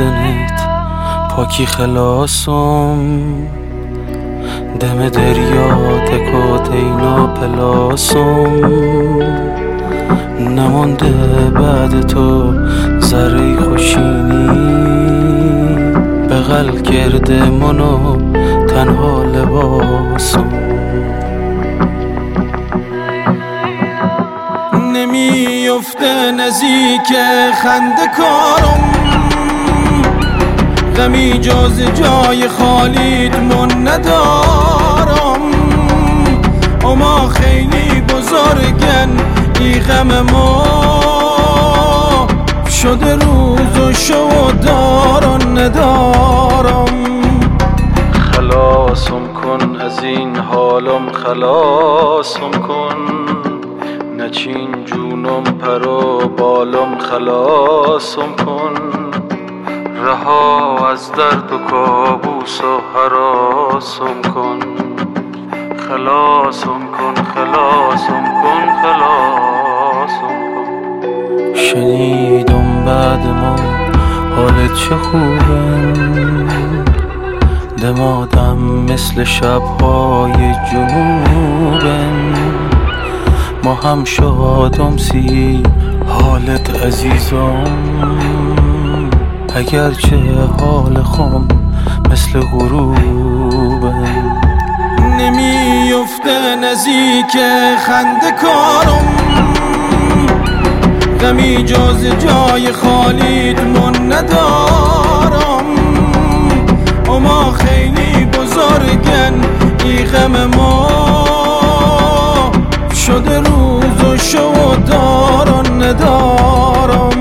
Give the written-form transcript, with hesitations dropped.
گردنت پاکی خلاصم، دم دریا تکات اینا پلاسم، نمانده بعد تو ذره خوشینی، بغل کرده منو تنها لباسم. نمیفته نزدیک خنده کارم، غمی جز جای خالیت من ندارم، اما خیلی بزرگن ای غم ما، شده روز و شو دارم ندارم. خلاصم کن از این حالم، خلاصم کن، نچین جونم پر و بالم، خلاصم کن، رها از درد و کابوس و هراسم کن، خلاصم کن، خلاصم کن، خلاصم کن. شنیدم بعد ما حالت چه خوبه، دمادم مثل شبهای جنوبن، ما هم شادم سی حالت عزیزم، اگرچه حال خم مثل غروبه. نمیفته نزدیک خنده کارم، غمی جز جای خالیت من ندارم، اما خیلی بزرگن ای غم ما، شده روز و شو دارم ندارم.